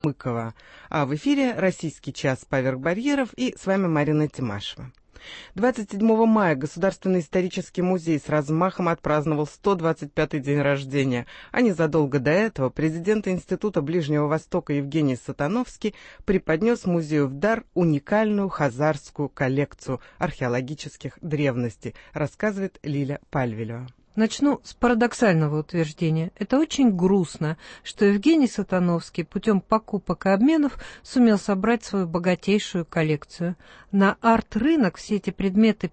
Быкова. А в эфире «Российский час поверх барьеров» и с вами Марина Тимашева. 27 мая Государственный исторический музей с размахом отпраздновал 125-й день рождения, а незадолго до этого президент Института Ближнего Востока Евгений Сатановский преподнес музею в дар уникальную хазарскую коллекцию археологических древностей, рассказывает Лиля Пальвелева. Начну с парадоксального утверждения. Это очень грустно, что Евгений Сатановский путем покупок и обменов сумел собрать свою богатейшую коллекцию. На арт-рынок все эти предметы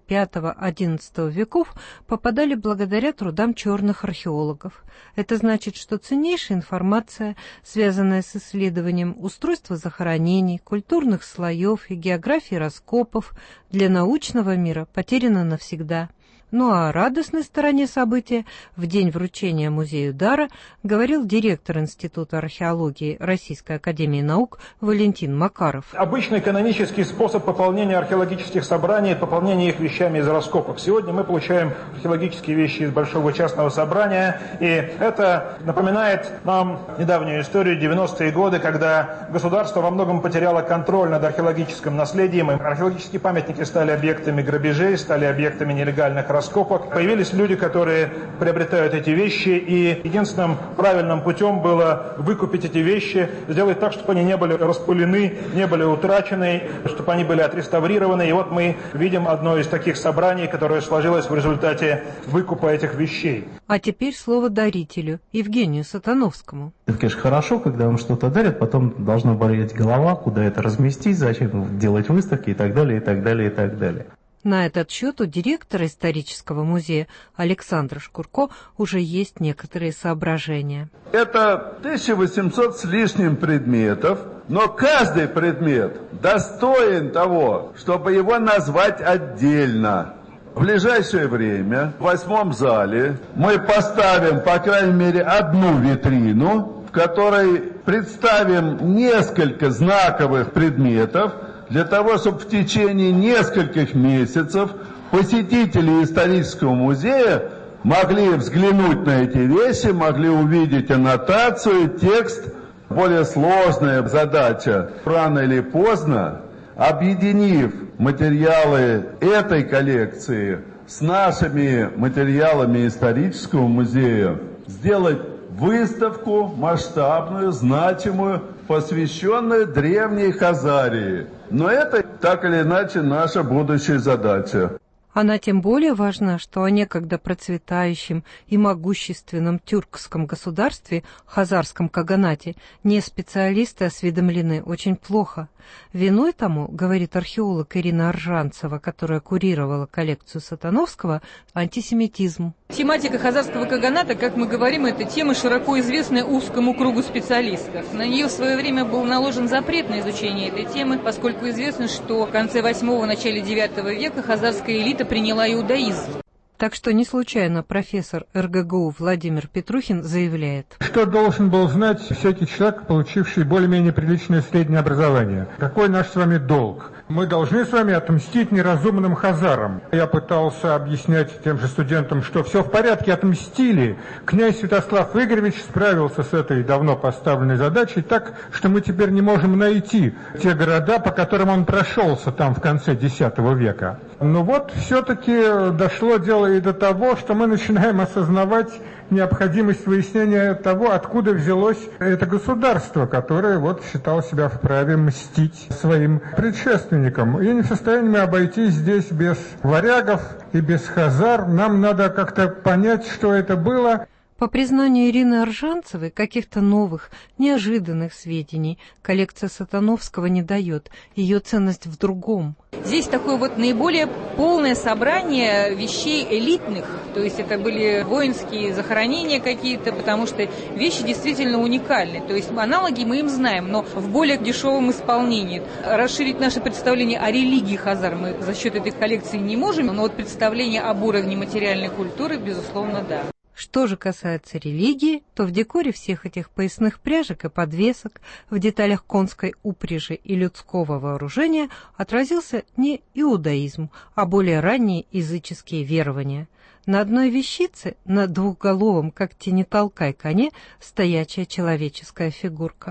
V-XI веков попадали благодаря трудам черных археологов. Это значит, что ценнейшая информация, связанная с исследованием устройства захоронений, культурных слоев и географии раскопов, для научного мира потеряна навсегда. Ну а о радостной стороне события в день вручения музею дара говорил директор Института археологии Российской академии наук Валентин Макаров. Обычный канонический способ пополнения археологических собраний – пополнение их вещами из раскопок. Сегодня мы получаем археологические вещи из Большого частного собрания, и это напоминает нам недавнюю историю 90-е годы, когда государство во многом потеряло контроль над археологическим наследием, и археологические памятники стали объектами грабежей, стали объектами нелегальных раскопок. Появились люди, которые приобретают эти вещи, и единственным правильным путем было выкупить эти вещи, сделать так, чтобы они не были распылены, не были утрачены, чтобы они были отреставрированы. И вот мы видим одно из таких собраний, которое сложилось в результате выкупа этих вещей. А теперь слово дарителю, Евгению Сатановскому. Это, конечно, хорошо, когда вам что-то дарят, потом должна болеть голова, куда это разместить, зачем делать выставки и так далее, и так далее, и так далее. На этот счет у директора исторического музея Александра Шкурко уже есть некоторые соображения. Это 1800 с лишним предметов, но каждый предмет достоин того, чтобы его назвать отдельно. В ближайшее время в 8 зале мы поставим, по крайней мере, одну витрину, в которой представим несколько знаковых предметов, для того, чтобы в течение нескольких месяцев посетители исторического музея могли взглянуть на эти вещи, могли увидеть аннотацию, текст. Более сложная задача, рано или поздно, объединив материалы этой коллекции с нашими материалами исторического музея, сделать выставку масштабную, значимую, посвященную древней Хазарии. Но это, так или иначе, наша будущая задача. Она тем более важна, что о некогда процветающем и могущественном тюркском государстве, хазарском каганате, не специалисты осведомлены очень плохо. Виной тому, говорит археолог Ирина Аржанцева, которая курировала коллекцию Сатановского, антисемитизм. Тематика хазарского каганата, как мы говорим, это тема, широко известная узкому кругу специалистов. На нее в свое время был наложен запрет на изучение этой темы, поскольку известно, что в конце 8-го, начале 9 века хазарская элита приняла иудаизм. Так что не случайно профессор РГГУ Владимир Петрухин заявляет. Что должен был знать всякий человек, получивший более-менее приличное среднее образование? Какой наш с вами долг? Мы должны с вами отмстить неразумным хазарам. Я пытался объяснять тем же студентам, что все в порядке, отмстили. Князь Святослав Игоревич справился с этой давно поставленной задачей так, что мы теперь не можем найти те города, по которым он прошелся там в конце X века. Но вот все-таки дошло дело и до того, что мы начинаем осознавать необходимость выяснения того, откуда взялось это государство, которое вот считало себя вправе мстить своим предшественникам. И не в состоянии мы обойтись здесь без варягов и без хазар. Нам надо как-то понять, что это было. По признанию Ирины Аржанцевой, каких-то новых, неожиданных сведений коллекция Сатановского не дает. Ее ценность в другом. Здесь такое вот наиболее полное собрание вещей элитных. То есть это были воинские захоронения какие-то, потому что вещи действительно уникальны. То есть аналоги мы им знаем, но в более дешевом исполнении. Расширить наше представление о религии хазар мы за счет этой коллекции не можем, но вот представление об уровне материальной культуры, безусловно, да. Что же касается религии, то в декоре всех этих поясных пряжек и подвесок, в деталях конской упряжи и людского вооружения отразился не иудаизм, а более ранние языческие верования. На одной вещице, на двухголовом, как те не толкай коне, стоячая человеческая фигурка.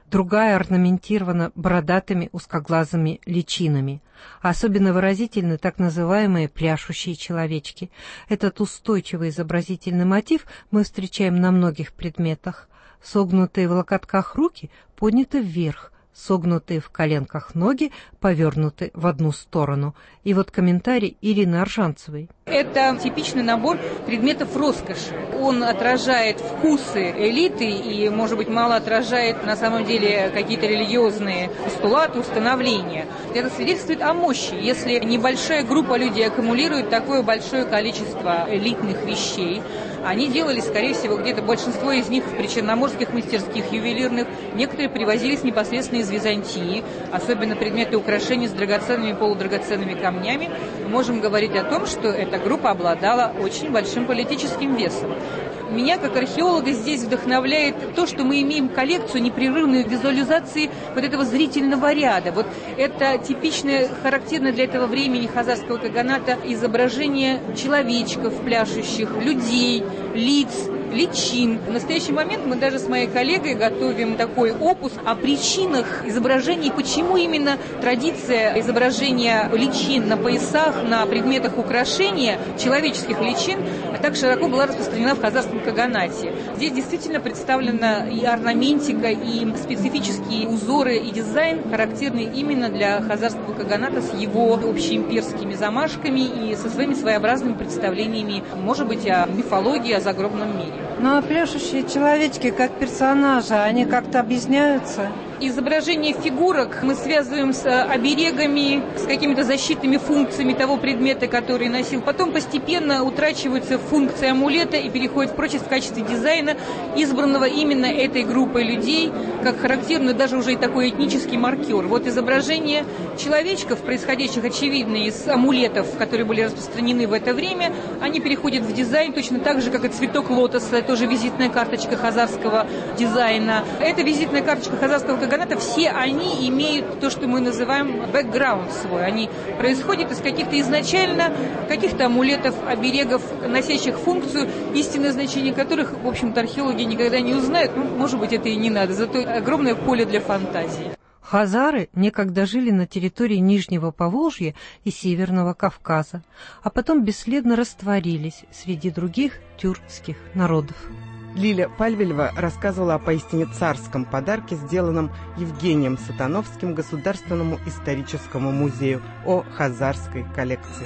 другая орнаментирована бородатыми узкоглазыми личинами. Особенно выразительны так называемые пляшущие человечки. Этот устойчивый изобразительный мотив мы встречаем на многих предметах. Согнутые в локотках руки подняты вверх, согнутые в коленках ноги повернуты в одну сторону. И вот комментарий Ирины Аржанцевой. Это типичный набор предметов роскоши. Он отражает вкусы элиты и, может быть, мало отражает на самом деле какие-то религиозные постулаты, установления. Это свидетельствует о мощи. Если небольшая группа людей аккумулирует такое большое количество элитных вещей, они делали, скорее всего, где-то большинство из них в причерноморских мастерских ювелирных, некоторые привозились непосредственно из Византии, особенно предметы украшений с драгоценными и полудрагоценными камнями. Мы можем говорить о том, что эта группа обладала очень большим политическим весом. Меня, как археолога, здесь вдохновляет то, что мы имеем коллекцию непрерывной визуализации вот этого зрительного ряда. Вот это типичное, характерное для этого времени хазарского каганата изображение человечков пляшущих, людей, лиц, личин. В настоящий момент мы даже с моей коллегой готовим такой опус о причинах изображений, почему именно традиция изображения личин на поясах, на предметах украшения, человеческих личин, так широко была распространена в хазарском каганате. Здесь действительно представлена и орнаментика, и специфические узоры и дизайн, характерные именно для хазарского каганата с его общеимперскими замашками и со своими своеобразными представлениями, может быть, о мифологии, о загробном мире. Ну а пляшущие человечки как персонажи, они как-то объясняются? Изображение фигурок мы связываем с оберегами, с какими-то защитными функциями того предмета, который носил. Потом постепенно утрачиваются функции амулета и переходят в прочесть в качестве дизайна, избранного именно этой группой людей, как характерный даже уже и такой этнический маркер. Вот изображение человечков, происходящих, очевидно, из амулетов, которые были распространены в это время, они переходят в дизайн точно так же, как и цветок лотоса, тоже визитная карточка хазарского дизайна. Это визитная карточка хазарского каганата, все они имеют то, что мы называем бэкграунд свой. Они происходят из каких-то изначально, каких-то амулетов, оберегов, носящих функцию, истинное значение которых, в общем-то, археологи никогда не узнают. Ну, может быть, это и не надо, зато огромное поле для фантазии. Хазары некогда жили на территории Нижнего Поволжья и Северного Кавказа, а потом бесследно растворились среди других тюркских народов. Лиля Пальвелева рассказывала о поистине царском подарке, сделанном Евгением Сатановским Государственному историческому музею, о хазарской коллекции.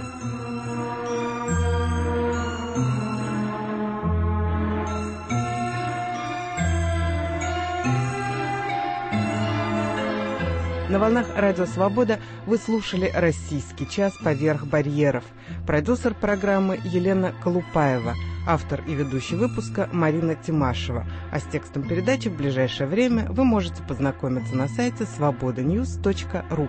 На волнах Радио Свобода вы слушали «Российский час. Поверх барьеров». Продюсер программы Елена Колупаева, автор и ведущий выпуска Марина Тимашева. А с текстом передачи в ближайшее время вы можете познакомиться на сайте svobodanews.ru.